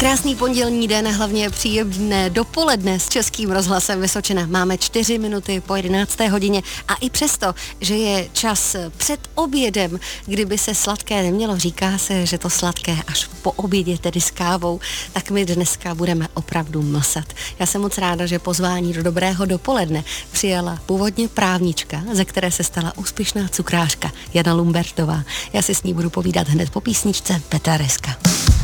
Krásný pondělní den, hlavně příjemné dopoledne s Českým rozhlasem Vysočina. Máme 4 minuty po 11. hodině a i přesto, že je čas před obědem, kdyby se sladké nemělo, říká se, že to sladké až po obědě, tedy s kávou, tak my dneska budeme opravdu mlsat. Já jsem moc ráda, že pozvání do dobrého dopoledne přijala původně právnička, ze které se stala úspěšná cukrářka Jana Lumbertová. Já si s ní budu povídat hned po písničce Petra Reska.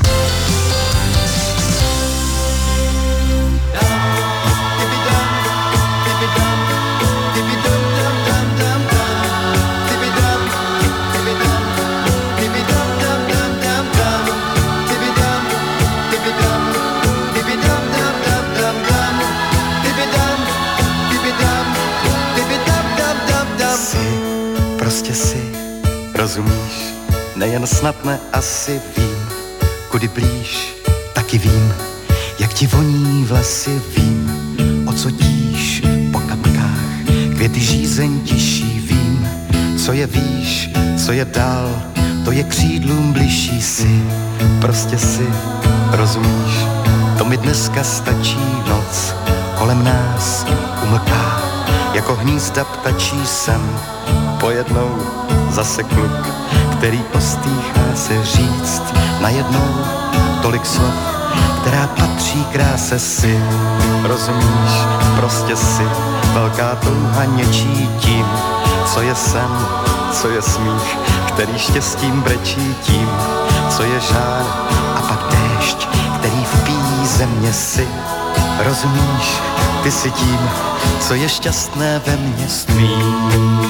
Prostě si rozumíš, nejen snadne asi vím, kudy blíž, taky vím, jak ti voní vlasy, vím, o co tíš po kapkách, květy žízeň tiší, vím, co je výš, co je dál, to je křídlům bližší si, prostě si rozumíš, to mi dneska stačí noc, kolem nás umlká, jako hnízda ptačí sem, pojednou zase kluk, který ostýchá se říct najednou tolik slov, která patří kráse si. Rozumíš, prostě si velká touha něčí tím, co je sen, co je smích, který štěstím brečí tím, co je žár a pak déšť, který vpíjí země si. Rozumíš, ty si tím, co je šťastné ve mně, zpívání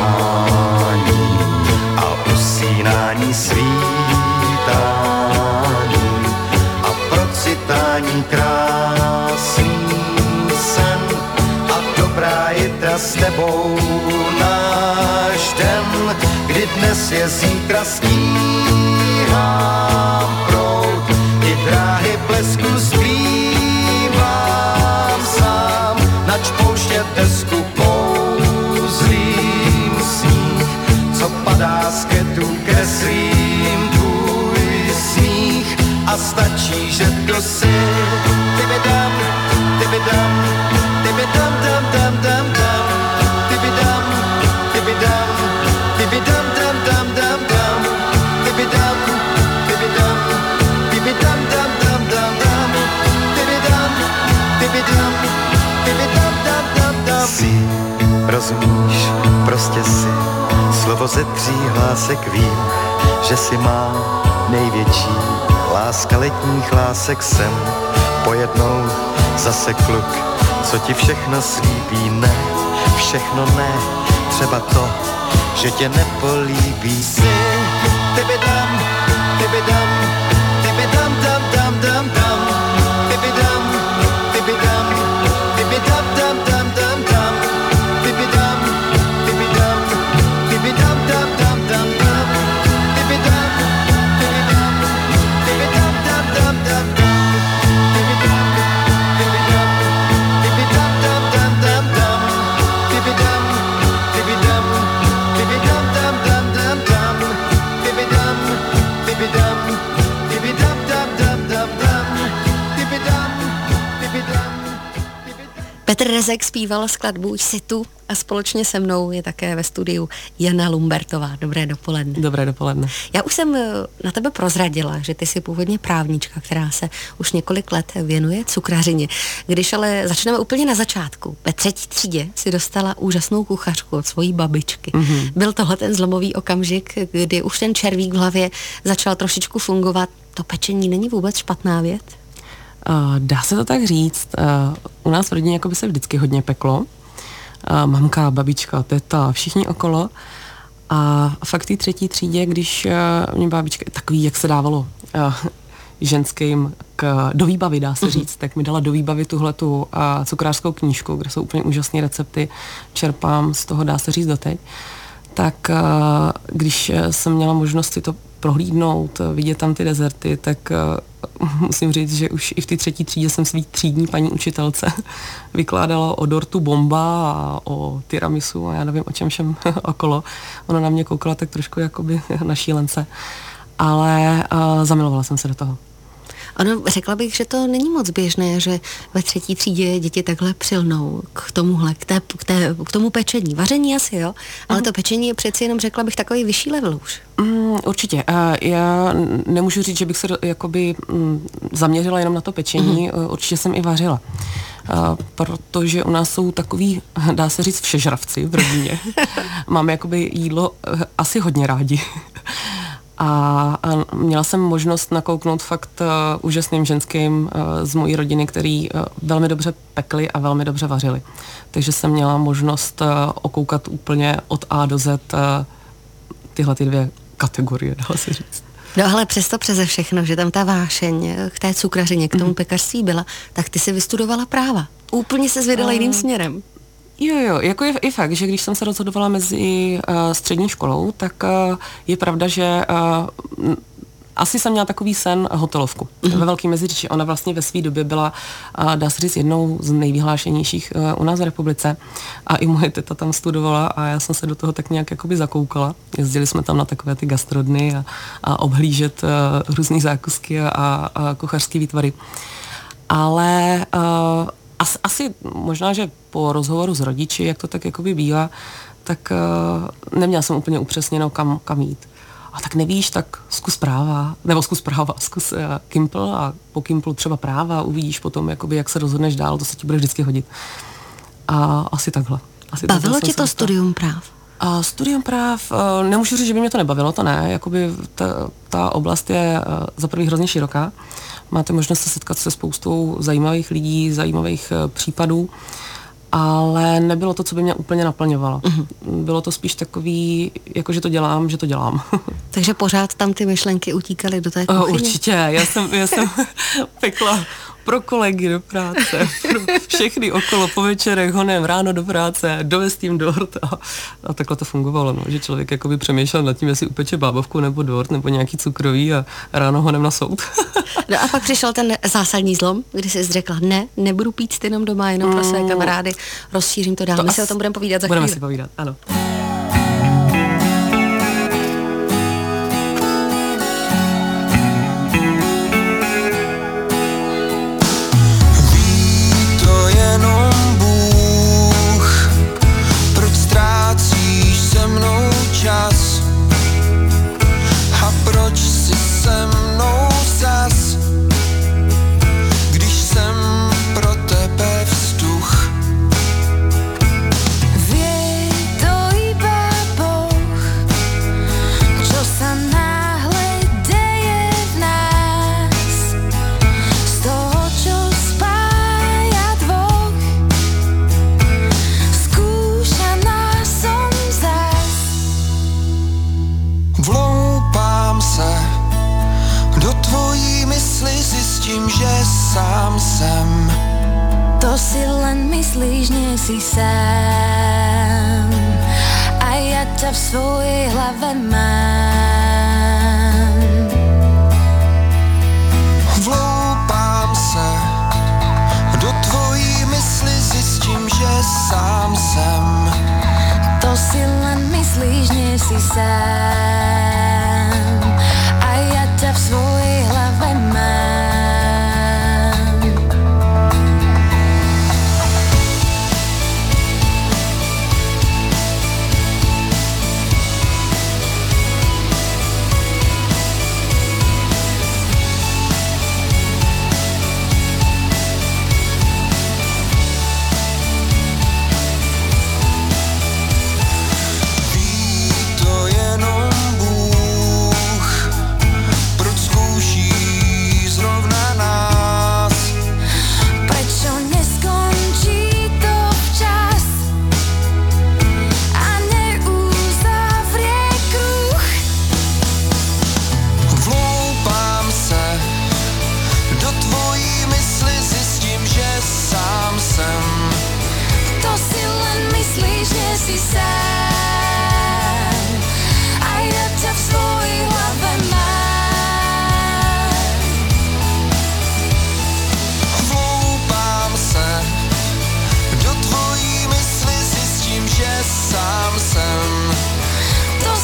a usínání, svítání a procitání, krásný sen a dobrá jitra s tebou, náš den, kdy dnes je zítra, stíhám proud i dráhy blesku, zpívám sám, nač pouště desku kouzlím sníh, co padá z ketů, kreslím tvůj smích a stačí, že to si tybidam, tybidam, tybidam, dam, dam, dam, dam, tybidam, tybidam, tybidam, dam, dam, dam, dam, tybidam, tybidam, tybidam, dam, dam, dam, dam, tybidam, tybidam, tybidam, dam, dam, dam. Si rozumíš, prostě si slovo ze 3 hlásek, vím, že si má největší láska letních lásek sem, pojednou zase kluk, co ti všechno slíbí, ne, všechno ne, třeba to, že tě nepolíbí. Si tybidam, tybidam, tybidam, dam, dam, dam, dam, tybidam, tybidam, tybidam, dam, dam, dam, dam, tybidam, tybidam, tybidam, dam, dam, dam, dam, tybidam, tybidam, tybidam, dam, dam, dam, dam, tybidam, tybidam, tybidam, dam, dam, dam, dam, tybidam, tybidam, tybidam, dam, dam, dam, dam, tybidam, tybidam, tybidam, dam, dam, dam, dam, tybidam, tybidam. Petr Rezek zpíval skladbu Už si tu a společně se mnou je také ve studiu Jana Lumbertová. Dobré dopoledne. Dobré dopoledne. Já už jsem na tebe prozradila, že ty jsi původně právnička, která se už několik let věnuje cukrařině. Když ale začneme úplně na začátku, ve 3. třídě si dostala úžasnou kuchařku od svojí babičky. Mm-hmm. Byl tohle ten zlomový okamžik, kdy už ten červík v hlavě začal trošičku fungovat. To pečení není vůbec špatná věc? Dá se to tak říct. U nás v rodině jako by se vždycky hodně peklo. Mamka, babička, teta, všichni okolo. A fakt v té 3. třídě, když mě babička, takový, jak se dávalo ženským do výbavy, dá se říct, tak mi dala do výbavy tuhletu cukrářskou knížku, kde jsou úplně úžasné recepty. Čerpám z toho, dá se říct, doteď. Tak když jsem měla možnost si to prohlídnout, vidět tam ty dezerty, tak musím říct, že už i v té 3. třídě jsem svý třídní paní učitelce vykládala o dortu bomba a o tiramisu a já nevím o čem všem okolo. Ona na mě koukala tak trošku jakoby na šílence, ale zamilovala jsem se do toho. Ono, řekla bych, že to není moc běžné, že ve 3. třídě děti takhle přilnou k tomuhle, k tomu pečení. Vaření asi, jo, ale to pečení je přeci jenom, řekla bych, takový vyšší level už. Určitě. Já nemůžu říct, že bych se jakoby zaměřila jenom na to pečení, určitě jsem i vařila. Protože u nás jsou takový, dá se říct, všežravci v rodině. Máme jakoby jídlo asi hodně rádi. A měla jsem možnost nakouknout fakt úžasným ženským z mojí rodiny, který velmi dobře pekli a velmi dobře vařili. Takže jsem měla možnost okoukat úplně od A do Z tyhle ty 2 kategorie, dá se říct. No ale přesto přeze všechno, že tam ta vášeň k té cukrařině, k tomu pekařství byla, tak ty si vystudovala práva. Úplně se vydala jiným směrem. Jo, jako je i fakt, že když jsem se rozhodovala mezi střední školou, tak je pravda, že asi jsem měla takový sen hotelovku ve Velký Meziříčí. Ona vlastně ve své době byla, dá se říct, jednou z nejvyhlášenějších u nás v republice a i moje teta tam studovala a já jsem se do toho tak nějak jakoby zakoukala. Jezdili jsme tam na takové ty gastrodny a obhlížet různý zákusky a kuchařský výtvary. Ale asi možná, že po rozhovoru s rodiči, jak to tak jakoby bývá, tak neměla jsem úplně upřesněno, kam jít. A tak nevíš, tak zkus Kimpl a po Kimplu třeba práva, uvidíš potom, jakoby, jak se rozhodneš dál, to se ti bude vždycky hodit. A asi takhle. Bavilo tě to studium práv? Studium práv, nemůžu říct, že by mě to nebavilo, to ne, jakoby ta oblast je za prvý hrozně široká. Máte možnost se setkat se spoustou zajímavých lidí, zajímavých případů, ale nebylo to, co by mě úplně naplňovalo. Bylo to spíš takový, jako že to dělám. Takže pořád tam ty myšlenky utíkaly do té kuchyně? Určitě, já jsem pekla pro kolegy do práce, pro všechny okolo po večerech, honem ráno do práce, dovést jim dort a takhle to fungovalo, no, že člověk jakoby přemýšlel nad tím, jestli upeče bábovku nebo dort nebo nějaký cukroví a ráno honem na soud. No a pak přišel ten zásadní zlom, kdy jsi řekla, ne, nebudu pít jenom doma, jenom pro své kamarády, rozšířím to dál. My si o tom budeme povídat za chvíli. Budeme si povídat, ano. Si sám a já ťa v svojej hlave mám. Vloupám se do tvojí mysli, zjistím, že sám jsem. To si len myslíš, nie si sám a já ťa v svojej hlave mám.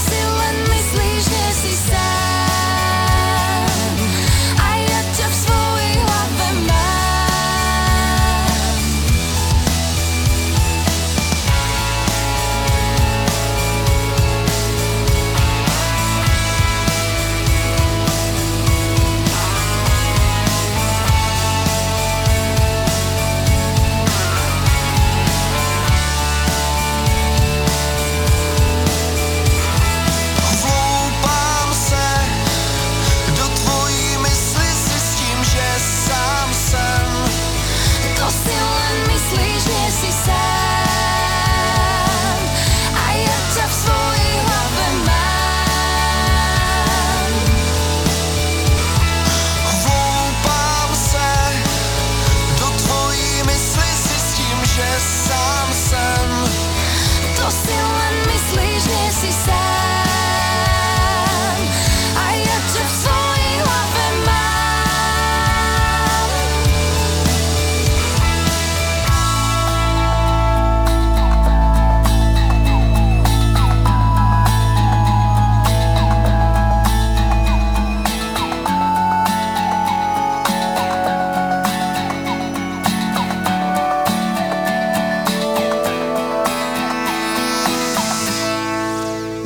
Sám. A ja ťa v svojej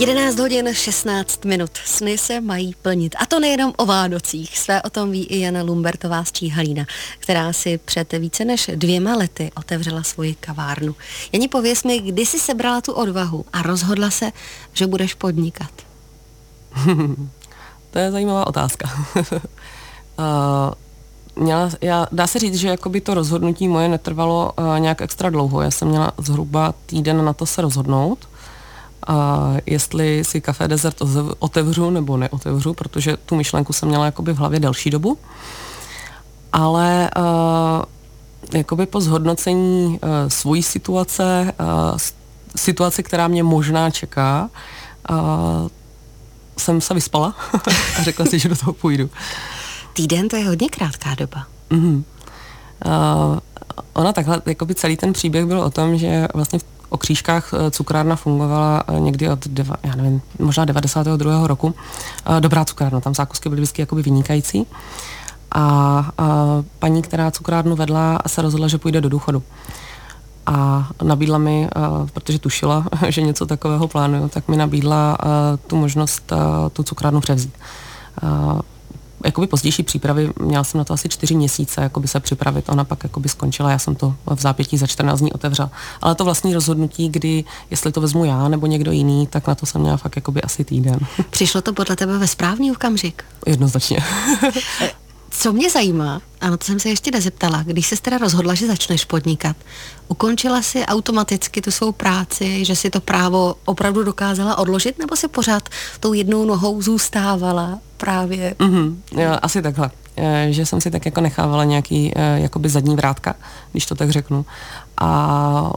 11 hodin 16 minut. Sny se mají plnit. A to nejenom o Vánocích. Své o tom ví i Jana Lumbertová z Číhalína, která si před více než 2 lety otevřela svoji kavárnu. Jani, pověz mi, kdy jsi sebrala tu odvahu a rozhodla se, že budeš podnikat? To je zajímavá otázka. Dá se říct, že jakoby to rozhodnutí moje netrvalo nějak extra dlouho. Já jsem měla zhruba týden na to se rozhodnout, jestli si Café Desert otevřu nebo neotevřu, protože tu myšlenku jsem měla jakoby v hlavě delší dobu. Ale jakoby po zhodnocení svojí situace, která mě možná čeká, jsem se vyspala a řekla si, že do toho půjdu. Týden, to je hodně krátká doba. Ona takhle, jakoby celý ten příběh byl o tom, že vlastně v Okřížkách cukrárna fungovala někdy od, možná 92. roku. Dobrá cukrárna, tam zákusky byly vždycky jakoby vynikající. A paní, která cukrárnu vedla, se rozhodla, že půjde do důchodu. A nabídla mi, protože tušila, že něco takového plánuju, tak mi nabídla tu možnost tu cukrárnu převzít. Jakoby pozdější přípravy, měla jsem na to asi 4 měsíce jakoby se připravit, ona pak jakoby skončila, já jsem to v zápětí za 14 dní otevřela. Ale to vlastní rozhodnutí, kdy jestli to vezmu já nebo někdo jiný, tak na to jsem měla fakt jakoby asi týden. Přišlo to podle tebe ve správný okamžik? Jednoznačně. Co mě zajímá, a na to jsem se ještě nezeptala, když jsi teda rozhodla, že začneš podnikat, ukončila si automaticky tu svou práci, že si to právo opravdu dokázala odložit, nebo si pořád tou jednou nohou zůstávala právě? Jo, asi takhle. Že jsem si tak jako nechávala nějaký jakoby zadní vrátka, když to tak řeknu. A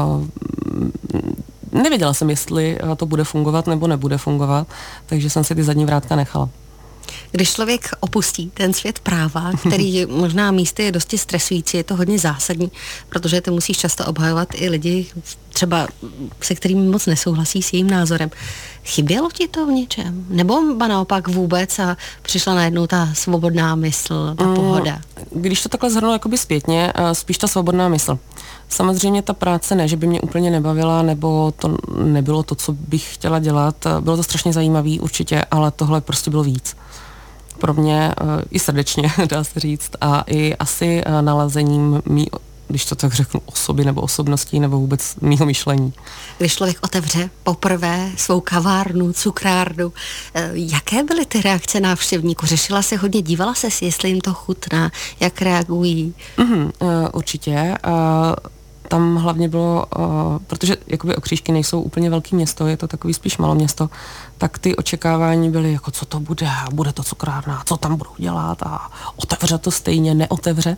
nevěděla jsem, jestli to bude fungovat nebo nebude fungovat, takže jsem si ty zadní vrátka nechala. Když člověk opustí ten svět práva, který možná místy je dosti stresující, je to hodně zásadní, protože ty musíš často obhajovat i lidi, třeba se kterými moc nesouhlasí s jejím názorem. Chybělo ti to v něčem? Nebo naopak vůbec a přišla najednou ta svobodná mysl, ta pohoda? Když to takhle shrnu jakoby zpětně, spíš ta svobodná mysl. Samozřejmě ta práce ne, že by mě úplně nebavila, nebo to nebylo to, co bych chtěla dělat. Bylo to strašně zajímavý určitě, ale tohle prostě bylo víc. Pro mě i srdečně, dá se říct, a i asi nalazením když to tak řeknu, osoby nebo osobností nebo vůbec mýho myšlení. Když člověk otevře poprvé svou kavárnu, cukrárnu, jaké byly ty reakce návštěvníků? Řešila se hodně, dívala se si, jestli jim to chutná, jak reagují? Určitě. Tam hlavně bylo, protože jakoby Okřížky nejsou úplně velké město, je to takový spíš maloměsto, tak ty očekávání byly jako, co to bude to cukrárna, co tam budou dělat a otevře to stejně, neotevře.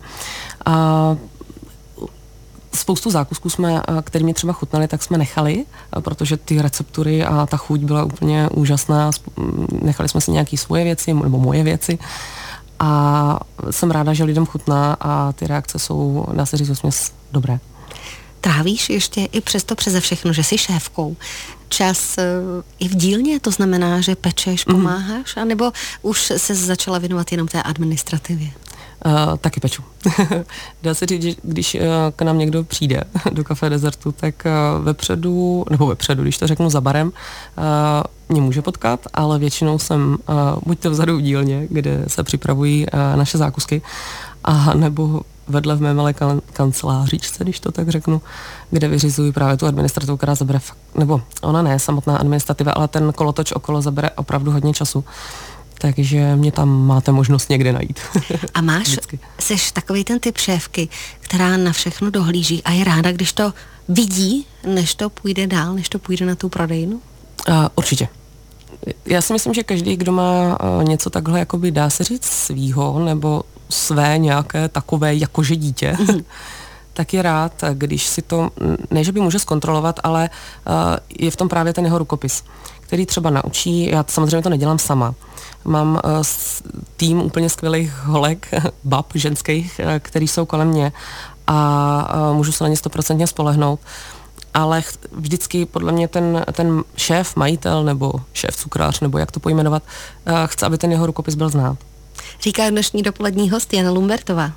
Spoustu zákusků který mě třeba chutnaly, tak jsme nechali, protože ty receptury a ta chuť byla úplně úžasná. Nechali jsme si nějaké svoje věci, nebo moje věci. A jsem ráda, že lidem chutná a ty reakce jsou, dá se říct, vesměs dobré. Trávíš ještě i přesto přeze všechno, že jsi šéfkou, čas i v dílně, to znamená, že pečeš, pomáháš, anebo už se začala věnovat jenom té administrativě? Taky peču. Dá se říct, že když k nám někdo přijde do Café Desertu, tak vepředu, když to řeknu za barem, mě může potkat, ale většinou jsem buď to vzadu v dílně, kde se připravují naše zákusky, a nebo vedle v mé malé kanceláříčce, když to tak řeknu, kde vyřizuji právě tu administrativu, která zabere nebo ona ne samotná administrativa, ale ten kolotoč okolo zabere opravdu hodně času. Takže mě tam máte možnost někde najít. A seš takový ten typ šéfky, která na všechno dohlíží a je ráda, když to vidí, než to půjde dál, než to půjde na tu prodejnu? Určitě. Já si myslím, že každý, kdo má něco takhle, jakoby dá se říct svýho, nebo své nějaké takové jakože dítě, tak je rád, když si to, ne že by může zkontrolovat, ale je v tom právě ten jeho rukopis, který třeba naučí, já samozřejmě to nedělám sama, mám tým úplně skvělých holek, bab ženských, který jsou kolem mě a můžu se na ně 100% spolehnout, ale vždycky podle mě ten šéf, majitel nebo šéf cukrář, nebo jak to pojmenovat, chce, aby ten jeho rukopis byl znát. Říká dnešní dopolední host Jana Lumbertová.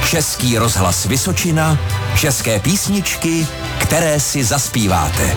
Český rozhlas Vysočina, české písničky, které si zaspíváte.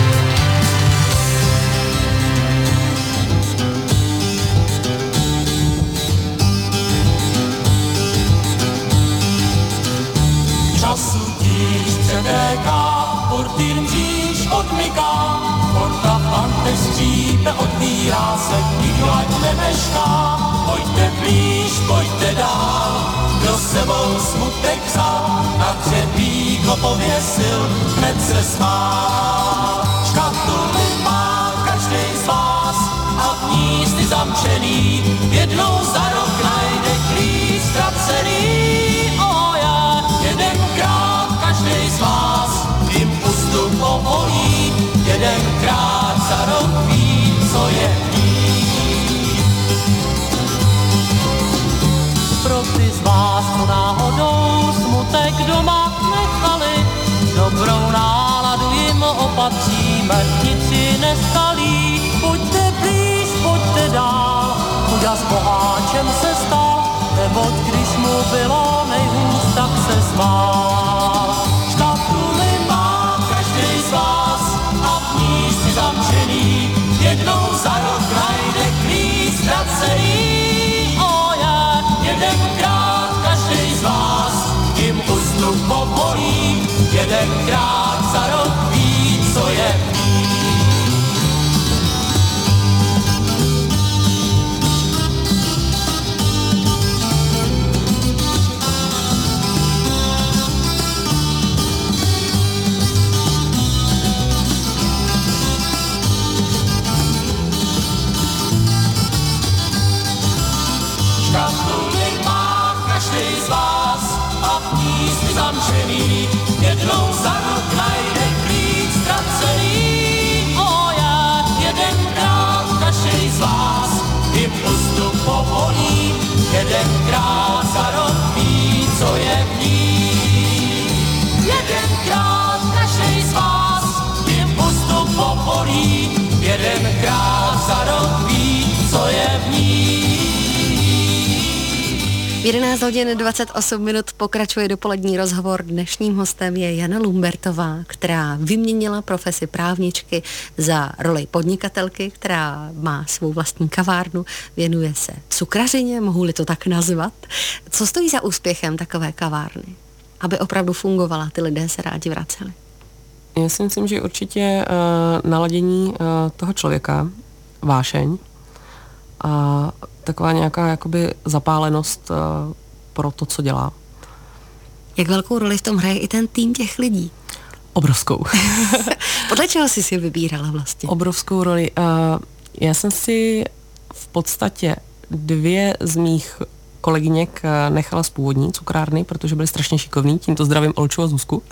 Času tíž přetéká, furt jim říš odmyká, porta pante skřípe, otvírá se, nikdo ať nemešká. Pojďte blíž, pojďte dál, kdo sebou smutek vzal, na třepíko pověsil, hned se smál. Škatuly má každej z vás a v ní jsi zamčený, jednou za rok najde klíč ztracený. Jedenkrát každej z vás jim pustu povolí, jedenkrát za rok ví, co je mít. Pro ty z vás, co náhodou smutek doma nechali, dobrou náladu jim opatříme, nic si neskalí. Pojďte blíž, pojďte dál, chuda s boháčem se stal, neboť když mu bylo nejhůř, tak se smál. Škatuly má každej z vás a v ní si zamčený, jednou za rok najde klíč ztracený. Jedenkrát každej z vás jim ústup povolí, jedenkrát za rok ví, co je mít. Škatuly má každej z vás a v ní jsi zamčený, jednou za rok najde klíč ztracený. Jedenkrát každej z vás jim ústup povolí, jedenkrát za rok ví, co je v ní. Jedenkrát každej z vás jim ústup povolí, jedenkrát za rok ví, co je v ní. 11 hodin 28 minut pokračuje dopolední rozhovor. Dnešním hostem je Jana Lumbertová, která vyměnila profesi právničky za roli podnikatelky, která má svou vlastní kavárnu, věnuje se cukrařině, mohu-li to tak nazvat. Co stojí za úspěchem takové kavárny? Aby opravdu fungovala, ty lidé se rádi vraceli. Já si myslím, že určitě naladění toho člověka, vášeň a taková nějaká jakoby zapálenost pro to, co dělá. Jak velkou roli v tom hraje i ten tým těch lidí? Obrovskou. Podle čeho jsi si vybírala vlastně? Obrovskou roli. Já jsem si v podstatě 2 z mých kolegyněk nechala z původní cukrárny, protože byly strašně šikovní, tímto zdravím Olču a Zuzku.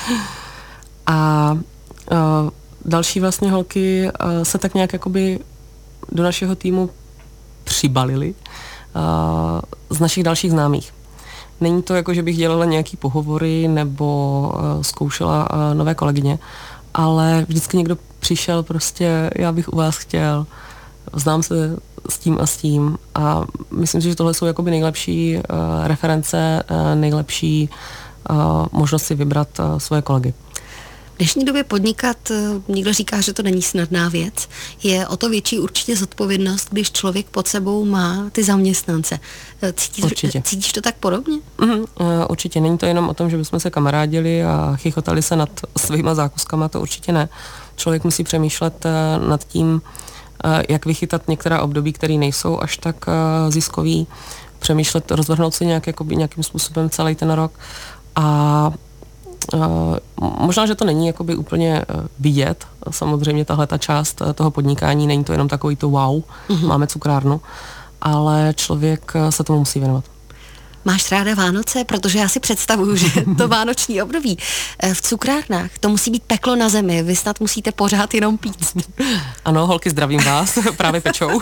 A další vlastně holky se tak nějak jakoby do našeho týmu přibalili z našich dalších známých. Není to jako, že bych dělala nějaký pohovory nebo zkoušela nové kolegyně, ale vždycky někdo přišel prostě, já bych u vás chtěl, znám se s tím a s tím a myslím si, že tohle jsou jakoby nejlepší reference, nejlepší možnost si vybrat svoje kolegy. V dnešní době podnikat, někdo říká, že to není snadná věc, je o to větší určitě zodpovědnost, když člověk pod sebou má ty zaměstnance. Cítíš to tak podobně? Určitě. Není to jenom o tom, že bychom se kamarádili a chichotali se nad svýma zákuskama, to určitě ne. Člověk musí přemýšlet nad tím, jak vychytat některá období, které nejsou až tak ziskový, přemýšlet, rozvrhnout si nějakým způsobem celý ten rok a možná, že to není jakoby úplně vidět, samozřejmě tahle ta část toho podnikání, není to jenom takový to wow, máme cukrárnu, ale člověk se tomu musí věnovat. Máš ráda Vánoce? Protože já si představuju, že to vánoční období v cukrárnách, to musí být peklo na zemi, vy snad musíte pořád jenom pít. Ano, holky, zdravím vás, právě pečou.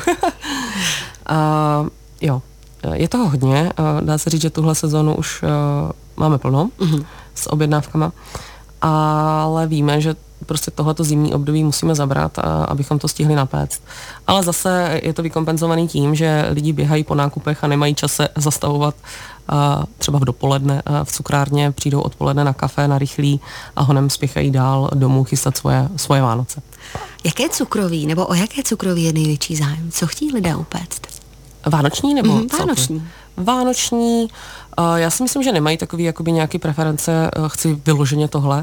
Jo, je toho hodně, dá se říct, že tuhle sezonu už máme plno s objednávkama, ale víme, že prostě tohleto zimní období musíme zabrat, abychom to stihli napéct. Ale zase je to vykompenzovaný tím, že lidi běhají po nákupech a nemají čas se zastavovat třeba v dopoledne v cukrárně, přijdou odpoledne na kafe, na rychlý a honem spěchají dál domů chystat svoje Vánoce. Jaké cukroví, nebo o jaké cukroví je největší zájem? Co chtějí lidé upéct? Vánoční nebo vánoční. Vánoční. Já si myslím, že nemají takový jakoby nějaký preference, chci vyloženě tohle.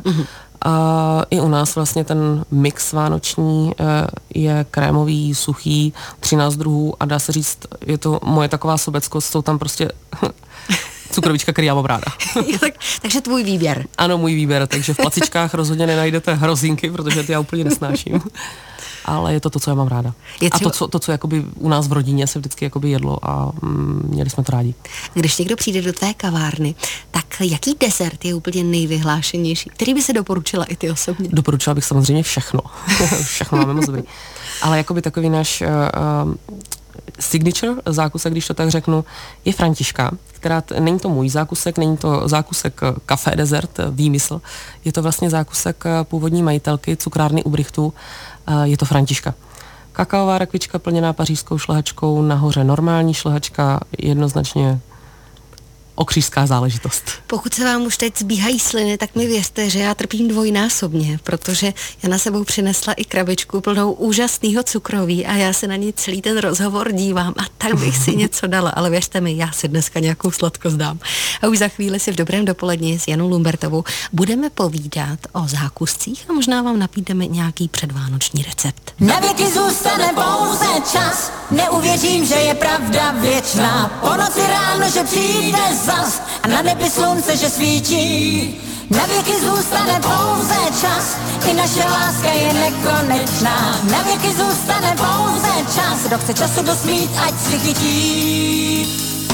I u nás vlastně ten mix vánoční je krémový, suchý, 13 druhů a dá se říct, je to moje taková sobeckost, jsou tam prostě cukrovička, který já mám ráda. Takže tvůj výběr. Ano, můj výběr, takže v placičkách rozhodně nenajdete hrozinky, protože ty já úplně nesnáším. Ale je to, co já mám ráda. A to, co jakoby u nás v rodině se vždycky jakoby jedlo a měli jsme to rádi. Když někdo přijde do tvé kavárny, tak jaký desert je úplně nejvyhlášenější? Který by se doporučila i ty osobně? Doporučila bych samozřejmě všechno. Všechno máme moc dobrý. Ale jakoby takový náš signature zákusek, když to tak řeknu, je Františka, která není to můj zákusek, není to zákusek café dezert, výmysl. Je to vlastně zákusek původní majitelky cukrárny u Brichtů, je to Františka. Kakaová rakvička plněná pařížskou šlehačkou, nahoře normální šlehačka, jednoznačně okřížská záležitost. Pokud se vám už teď zbíhají sliny, tak mi věřte, že já trpím dvojnásobně, protože já na sebou přinesla i krabičku plnou úžasného cukroví a já se na ní celý ten rozhovor dívám a tak bych si něco dala, ale věřte mi, já si dneska nějakou sladkost dám. A už za chvíli si v dobrém dopoledni s Janou Lumbertovou budeme povídat o zákuscích a možná vám nabídneme nějaký předvánoční recept. Na věky zůstane pouze čas, neuvěřím, že je pravda věčná. Po noci ráno, že přijde zas a na nebi slunce, že svítí. Na věky zůstane pouze čas, i naše láska je nekonečná. Na věky zůstane pouze čas, kdo chce času dosmít, ať si chytí.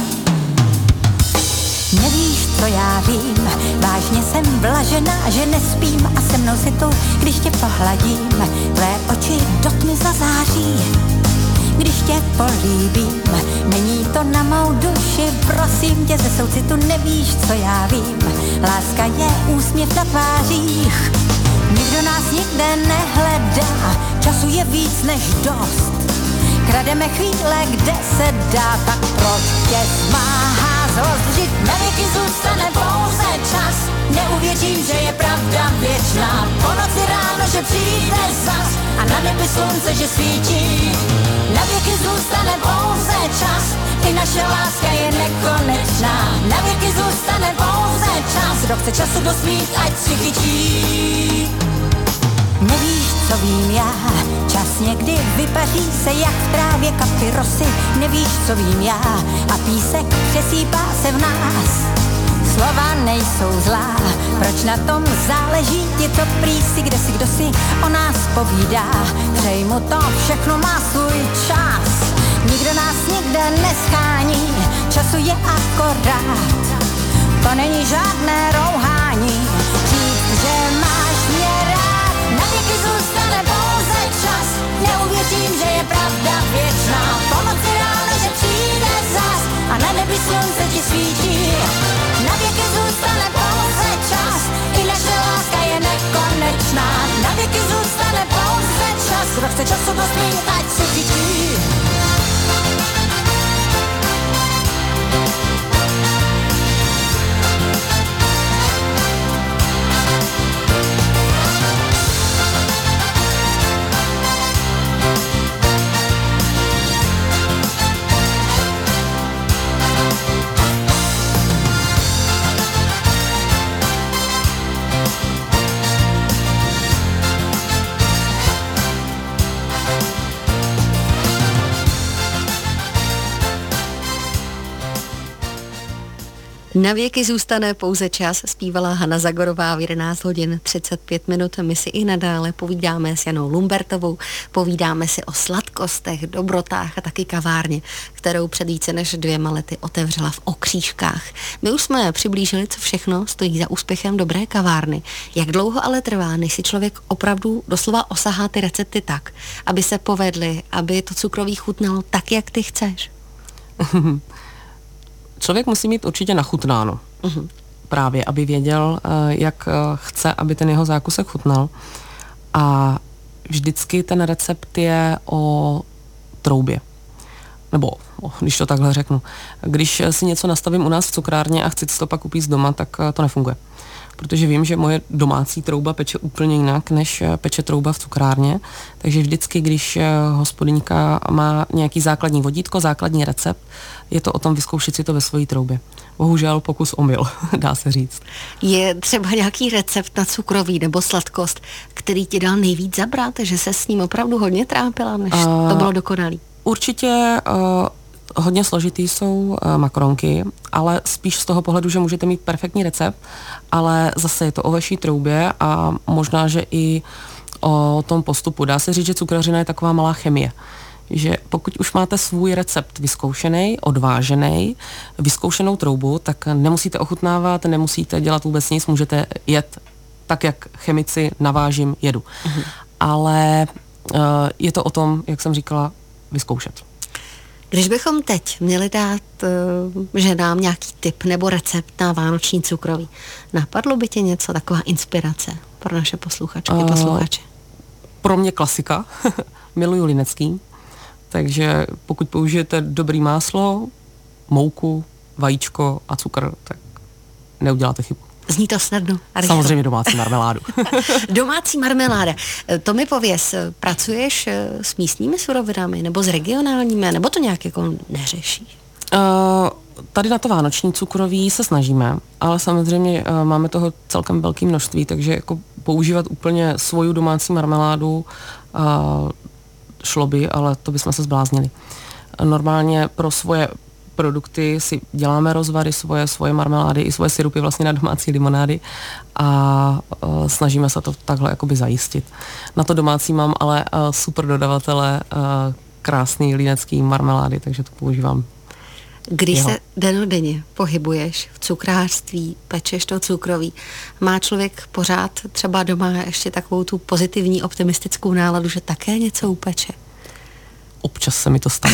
Nevíš, co já vím, vážně jsem blažená, že nespím a se mnou si tu, když tě pohladím, tvé oči do tmy zazáří. Když tě políbím, není to na mou duši, prosím tě, ze soucitu nevíš, co já vím. Láska je úsměv na tvářích, nikdo nás nikde nehledá, času je víc než dost. Krademe chvíle, kde se dá, tak proč tě smáhá zlost? Vždyť na věky zůstane pouze čas, neuvěřím, že je pravda věčná. Po noci ráno, že přijde zas a na nebi slunce, že svítí. Na věky zůstane pouze čas, i naše láska je nekonečná. Na věky zůstane pouze čas, kdo chce času dosmít, ať si chytí. Nevíš, co vím já, čas někdy vypaří se jak v trávě kapky rosy. Nevíš, co vím já, a písek přesýpá se v nás. Slova nejsou zlá, proč na tom záleží, je to prýsi, kde si kdo si o nás povídá. Přeji mu to, všechno má svůj čas, nikdo nás nikde neschání, času je akorát, to není žádné rouhání, říct, že máš mě rád. Na věky zůstane pouze čas, neuvěřím, že je pravda věčná. Po noci ráno, že přijde zas a na nebi slunce ti svítí. Na věky zůstane pouze čas, i naše láska je nekonečná. Na věky zůstane pouze čas, kdo chce času dosmít, ať si chytí. Na věky zůstane pouze čas, zpívala Hana Zagorová v 11 hodin 35 minut. My si i nadále povídáme s Janou Lumbertovou, povídáme si o sladkostech, dobrotách a taky kavárně, kterou před více než 2 lety otevřela v Okřížkách. My už jsme přiblížili, co všechno stojí za úspěchem dobré kavárny. Jak dlouho ale trvá, než si člověk opravdu doslova osahá ty recepty tak, aby se povedly, aby to cukroví chutnalo tak, jak ty chceš? Člověk musí mít určitě nachutnáno. Právě, aby věděl, jak chce, aby ten jeho zákusek chutnal. A vždycky ten recept je o troubě. Nebo, když to takhle řeknu, když si něco nastavím u nás v cukrárně a chci si to pak upít doma, tak to nefunguje. Protože vím, že moje domácí trouba peče úplně jinak, než peče trouba v cukrárně. Takže vždycky, když hospodyňka má nějaký základní vodítko, základní recept, je to o tom vyzkoušet si to ve své troubě. Bohužel pokus omyl, dá se říct. Je třeba nějaký recept na cukroví nebo sladkost, který ti dal nejvíc zabrat, že se s ním opravdu hodně trápila, než to bylo dokonalý? Určitě hodně složitý jsou makaronky, ale spíš z toho pohledu, že můžete mít perfektní recept, ale zase je to o vaší troubě a možná, že i o tom postupu. Dá se říct, že cukrařina je taková malá chemie. Že pokud už máte svůj recept vyzkoušený, odvážený, vyzkoušenou troubu, tak nemusíte ochutnávat, nemusíte dělat vůbec nic, můžete jet tak, jak chemici navážím jedu. Ale je to o tom, jak jsem říkala, vyzkoušet. Když bychom teď měli dát ženám nějaký tip nebo recept na vánoční cukroví, napadlo by tě něco, taková inspirace pro naše posluchačky, posluchače? Pro mě klasika. Miluju linecký. Takže pokud použijete dobrý máslo, mouku, vajíčko a cukr, tak neuděláte chybu. Zní to snadno. Samozřejmě domácí marmeládu. Domácí marmeláda. To mi pověz, pracuješ s místními surovinami nebo s regionálními, nebo to nějak jako neřešíš? Tady na to vánoční cukroví se snažíme, ale samozřejmě máme toho celkem velké množství, takže jako používat úplně svoju domácí marmeládu šlo by, ale to bychom se zbláznili. Normálně pro svoje produkty si děláme rozvary, svoje marmelády i svoje sirupy vlastně na domácí limonády a snažíme se to takhle jakoby zajistit. Na to domácí mám ale super dodavatele krásný línecký marmelády, takže to používám. Když se dennodenně pohybuješ v cukrářství, pečeš to cukroví, má člověk pořád třeba doma ještě takovou tu pozitivní, optimistickou náladu, že také něco upeče? Občas se mi to stane.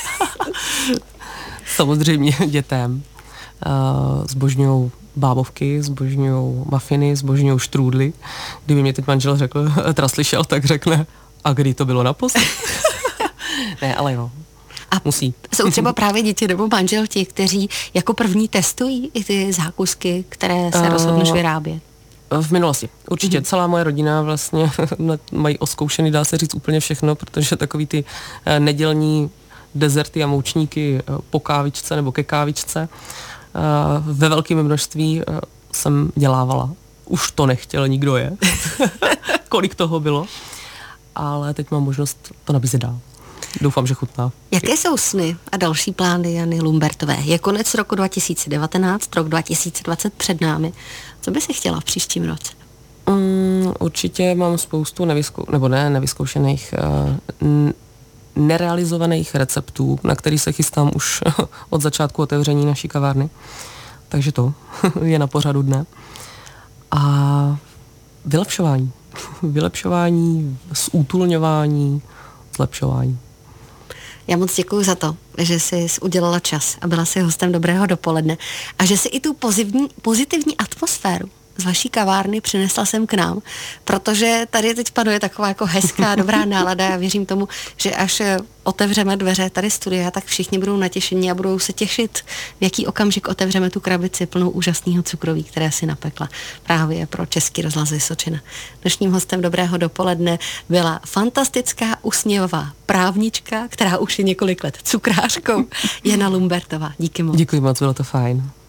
Samozřejmě dětem. Zbožňujou bábovky, zbožňujou mafiny, zbožňujou štrůdly. Kdyby mě teď manžel slyšel, tak řekne, a kdy to bylo naposled? Ne, ale jo. A musí. Jsou třeba právě děti nebo manžel ti, kteří jako první testují i ty zákusky, které se rozhodneš vyrábět? V minulosti. Určitě celá moje rodina vlastně mají oskoušený, dá se říct, úplně všechno, protože takový ty nedělní dezerty a moučníky po kávičce nebo ke kávičce ve velkém množství jsem dělávala. Už to nechtěl nikdo je. Kolik toho bylo. Ale teď mám možnost to nabízet dál. Doufám, že chutná. Jaké jsou sny a další plány Jany Lumbertové? Je konec roku 2019, rok 2020 před námi. Co by si chtěla v příštím roce? Určitě mám spoustu nevyzkoušených, nerealizovaných receptů, na který se chystám už od začátku otevření naší kavárny. Takže to je na pořadu dne. A vylepšování. Vylepšování, zútulňování, zlepšování. Já moc děkuji za to, že jsi udělala čas a byla jsi hostem Dobrého dopoledne a že jsi i tu pozitivní atmosféru z vaší kavárny přinesla sem k nám, protože tady teď panuje taková jako hezká, dobrá nálada. Já věřím tomu, že až otevřeme dveře tady studia, tak všichni budou natěšení a budou se těšit, v jaký okamžik otevřeme tu krabici plnou úžasného cukroví, které si napekla právě pro Český rozhlas Vysočina. Dnešním hostem Dobrého dopoledne byla fantastická usměvavá právnička, která už je několik let cukrářkou, Jana Lumbertová. Díky moc. Děkuji moc, bylo to fajn.